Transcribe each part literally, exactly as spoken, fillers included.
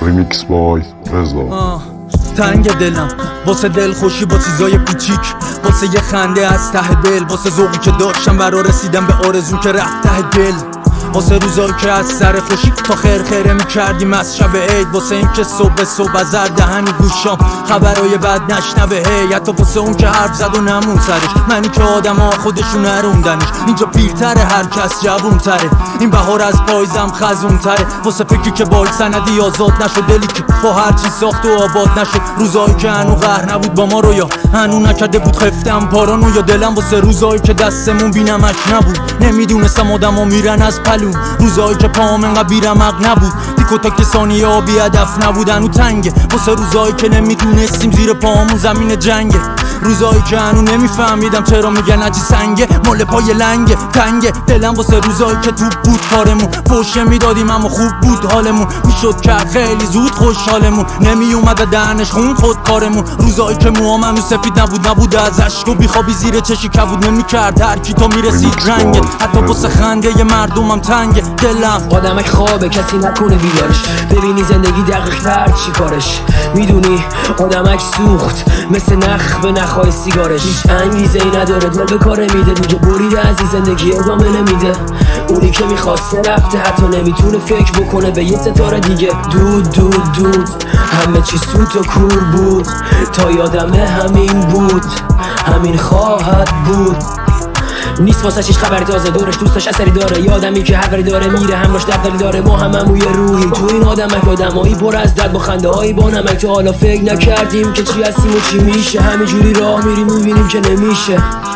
ریمیکس بای رضا. تنگ دلم واسه دل خوشی با چیزای کوچیک، واسه یه خنده از ته دل، واسه ذوقی که داشتم برا رسیدم به آرزو که رفت ته دل، واسه روزایی که از سر خوشی تا خیر خیره میکردیم از شب عید، واسه این که صبح صبح از هر دهنی گوشام خبرای بد نشنوه هی، حتی واسه اون که حرف زد و نمون سرش، منی که آدم ها خودشون نروندنش، اینجا پیرتره هر کس جوون تره، این بهار از پایزم خزون تره، واسه فکری که بای سندی آزاد نشد، دلی که با هر چی ساخت و آباد نشد، روزایی که هنو قهر نبود با ما رو یا هنو نکرده بود خفتم پارانو، یا دلم واسه روزایی که دستمون بینمش نبود، نمیدونستم آدم ها میرن از پلو، روزایی که پام انقدر بیرمق نبود، تیک و تاک ثانیه ها بی هدف نبود، هنو تنگه واسه روزایی که نمیدونستیم زیر پامون زمین جنگه، روزایی که هنو نمیفهمیدم چرا میگن عجی سنگه، مال پای لنگه تنگه دلم واسه روزایی که توپ بود کارمون، فوشه میدادیم اما خوب بود حالمون، میشد کرد خیلی زود خوشحالمون، نمیومد دهنش خون خود کارمون، روزایی که موام هنو سفید نبود نبود از عشق و بیخوابی زیر چشی کبود، نمیکرد هر کی تا میرسید رنگه، حتی واسه خنده ی مردمم تنگه دلم، آدمک خوابه کسی نکنه بیدارش، ببینی زندگی دقیق تر چی کارش، میدونی آدمک سوخت مثل نخ به نخهای سیگارش، هیچ انگیزه ای نداره دل به کاره میده، میگه بریده از این زندگی ادامه نمیده، اونی که میخواسته رفته حتی نمیتونه فکر بکنه به یه ستاره دیگه، دود دود دود همه چی سوت و کور بود، تا یادمه همین بود همین خواهد بود، نیست واسه چیش خبری تازه، دورش دوستش اثری داره، یادمی که حقری داره میره همراش دفتری داره، ما هممون یه روحی تو این آدمک، آدمایی پر از درد با خنده هایی با نمک، تا حالا فکر نکردیم که چی هستیم و چی میشه، همینجوری راه میریم میبینیم که نمیشه،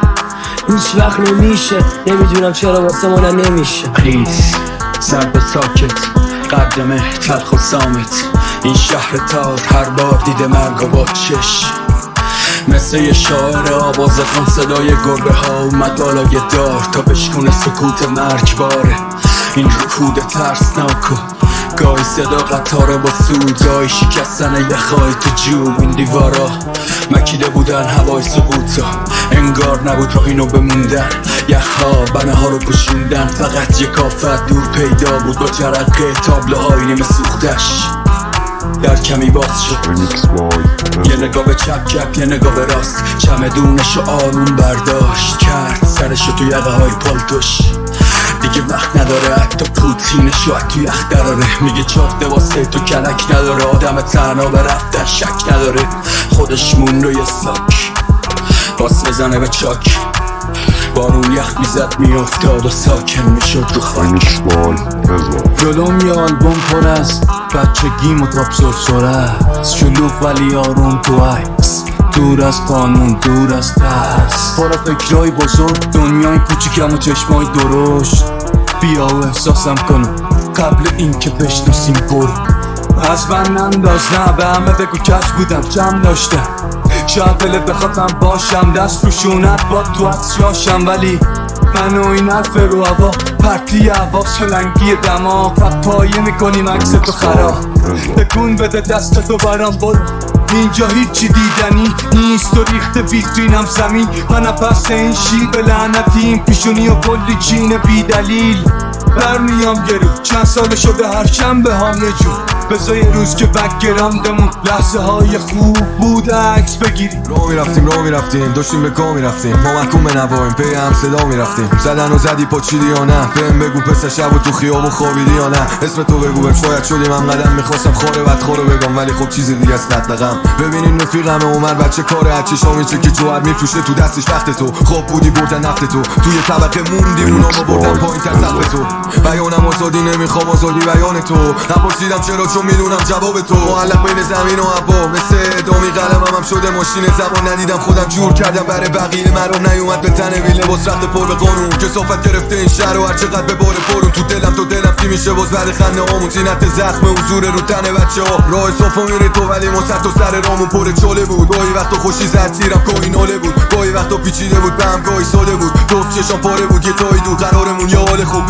هیچ وقت نمیشه، نمیدونم چرا واسه من نمیشه. پلیز زرد و ساکت قدمه تلخ و سامت، این شهر تار هر بار دیده مرگ و با چش، مثل یه شاعر آواز خون صدای گربه ها اومد بالای دار تا بشکونه سکوت مرگباره، این رکود ترسناک و گاهی صدا قطاره با سود، گاهی شکستن یخهای تو جوب، این دیوارا مکیده بودن هوای سقوطا، انگار نبود راه اینو بموندن، یخها بنه ها رو پوشوندن، فقط یک آفت دور پیدا بود با جرقه تابلوهای نیمه سوختش، در کمی باز شد یه نگاه به چپ چپ یه نگاه به راست، چمدونشو آروم برداشت کرد سرشو تو یقه های پالتوش، دیگه وقت نداره حتی پوتینشو تو یخ دراره، میگه چاقده واسه تو کلک نداره، آدم تنها به رفتن شک نداره، خودش مون رو یه ساک باس بزنه به چاک، بارون یخ میزد میافتاد و ساکن میشد رو خاک. جلوم یه آلبوم پر از بچگیم و تاپ سرسره، شلوغ ولی آروم تو عکس، دور از قانون دور از ترس، پر فکرهای بزرگ دنیای کوچیکم و چشمای درشت، بیا و احساسم کنم قبل این که بشناسیم برو، از من انداز نه به همه بگو کش بودم جمع داشتم، شاید دلت بخوادم باشم دست رو شونت با تو عطشاشم، ولی من و این حرف رو هوا پرتی هوا سلنگی دماغ و پایه میکنیم عکس تو خراب، تکون بده دست تو برام برو، اینجا هیچی دیدنی نیست و ریخت ویترینم زمین، من پس این شیب لعنتی این پیشونی و کلی چین بی دلیل، برمیام گرو چند سال شده هر شنبه هم یه جور، بذار یه روز که بکگراندمون لحظه های خوب بود عکس بگیریم، رو میرفتیم رو میرفتیم داشتیم به گاه میرفتیم، ما محکوم به نوایم پی هم صدا میرفتیم، زدن و زدی پاچیدی یا نه، بهم بگو پسر شب و تو خیابون خوابیدی یا نه، اسم تو بگو بهم شاید شدیم هم قدم میخواستم خاره بدخواه رو بگم، ولی خب چیز دیگه است نطلقم، ببینین رفیقم عمر بچه کاره هرچی شامی چه که جوهر میفروشه تو دستش وقت تو، خواب بودی بردن نفت تو، توی طبقه موندیم اونا ما بردن پایین تر سقف تو، بیانم آزادی نمیخوام آزادی بیان تو، نپرسیدم چرا چون میدونم جواب تو، معلق بین زمین و هوا مثل ادامی قلمم هم شده ماشین زبان، ندیدم خودم جور کردم برای بقیه مرام نیومد به تنه بی لباس رفت پر به قانون، کثافت گرفته این شهر و هر چقدر به بار پرون، تو دلم تو دلم چی میشه باز بعد خنده هامون، زینت زخم حضور رو تن بچه ها، راه صافا میره تو ولی ما سر تا سر رامون پر چاله بود، گاهی وقتا خوشی زد سیرم گاهی ناله بود، گاهی وقتا پیچیده بود به هم گاهی ساده بود، گفت چشام پاره بود یه تایی دو قرارمون یه حال خوب عشق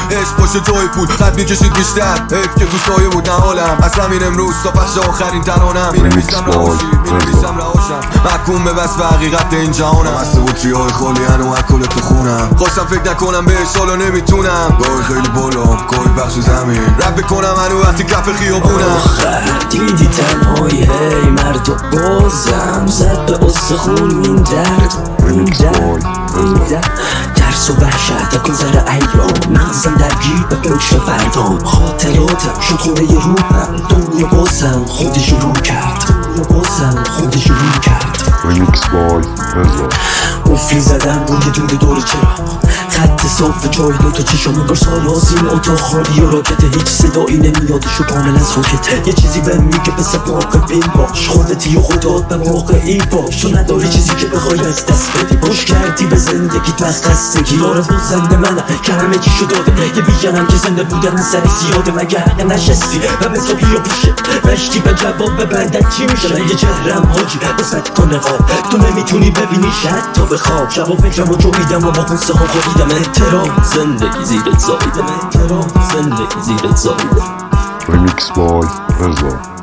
باشه جای پول خط میکشید بیشتر حیف که تو سایه بود نه حالم از همین امروز تا پخش آخرین ترانم مینویسم رهاشی مینویسم رهاشم محکوم به وصف حقیقت این جهانم از بطری های خالی هنو الکل تو خونم خواستم فکر نکنم بهش حالا نمیتونم گاهی خیلی بالا گاهی بخش زمین رپ بکنم هنو وقتی کف خیابونم دیدی تنهایی هی مرد و بازم زد به استخون این درد این درد این درد ترس و وحشت گذر ایام مغزم درگیر به فکر فردام خاطراتم شد خونه روحم دنیا بازم خودش رو کرد دنیا بازم خودش رو کرد Remix by رضا قفلی زدم روی دور دور چرا خط صاف جای دوتا چشم انگار سال آسین اتاق خالی و راکته هیچ صدایی نمیادشو کاملا ساکته یه چیزی بهم میگه پس مراقبین باش خودتی و خودات به واقعی باش تو نداری چیزی که بخوای از دست بدی باش کردی به زندگیت بس خستگی آرزو زنده منم که همه چی شو داده یه بیجنم که زنده بودن سر زیاده مگر نشستی و به صبحی و پیشه رشتی به جواب ببندن چی میشه یه چهرم حاجی با صد تا نقاب تو نمیتونی ببینی شد تا بخواب شب و فکرم و جویدم و با قصه ها خوریدم احترام زندگی زیرت زایدم احترام زندگی زیرت زایدم Remix by رضا